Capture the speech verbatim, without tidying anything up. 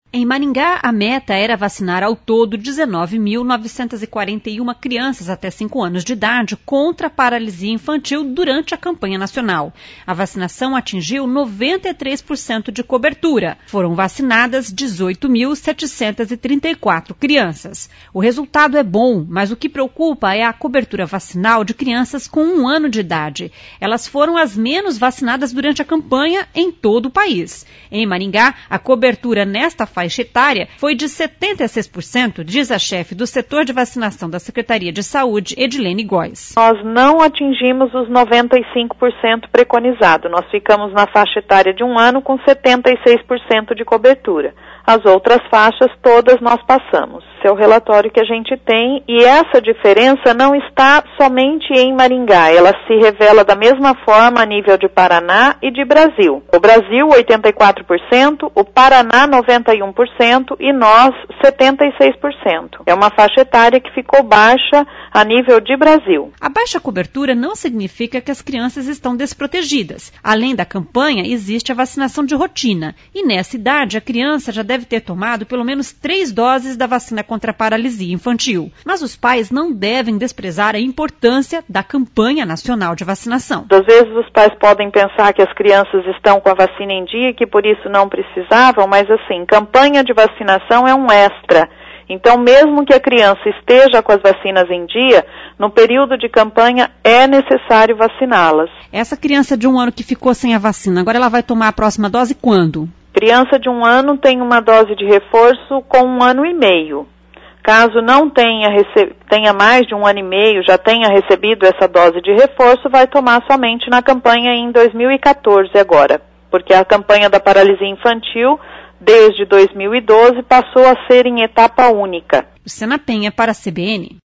Em Maringá, a meta era vacinar ao todo dezenove mil novecentas e quarenta e uma crianças até cinco anos de idade contra a paralisia infantil durante a campanha nacional. A vacinação atingiu noventa e três por cento de cobertura. Foram vacinadas dezoito mil setecentas e trinta e quatro crianças. O resultado é bom, mas o que preocupa é a cobertura vacinal de crianças com um ano de idade. Elas foram as menos vacinadas durante a campanha em todo o país. Em Maringá, a cobertura nesta faixa etária foi de setenta e seis por cento, diz a chefe do setor de vacinação da Secretaria de Saúde, Edilene Góes. Nós não atingimos os noventa e cinco por cento preconizado. Nós ficamos na faixa etária de um ano com setenta e seis por cento de cobertura. As outras faixas todas nós passamos. Esse é o relatório que a gente tem e essa diferença não está somente em Maringá. Ela se revela da mesma forma a nível de Paraná e de Brasil. O Brasil, oitenta e quatro por cento, o Paraná, noventa e um por cento e nós, setenta e seis por cento. É uma faixa etária que ficou baixa a nível de Brasil. A baixa cobertura não significa que as crianças estão desprotegidas. Além da campanha, existe a vacinação de rotina. E nessa idade, a criança já deve ter tomado pelo menos três doses da vacina contra a paralisia infantil. Mas os pais não devem desprezar a importância da campanha nacional de vacinação. Às vezes os pais podem pensar que as crianças estão com a vacina em dia e que por isso não precisavam, mas assim, campanha de vacinação é um extra. Então, mesmo que a criança esteja com as vacinas em dia, no período de campanha é necessário vaciná-las. Essa criança de um ano que ficou sem a vacina, agora ela vai tomar a próxima dose quando? Criança de um ano tem uma dose de reforço com um ano e meio. Caso não tenha, rece... tenha mais de um ano e meio, já tenha recebido essa dose de reforço, vai tomar somente na campanha em dois mil e quatorze agora. Porque a campanha da paralisia infantil, desde dois mil e doze, passou a ser em etapa única. Luciana Penha para a C B N.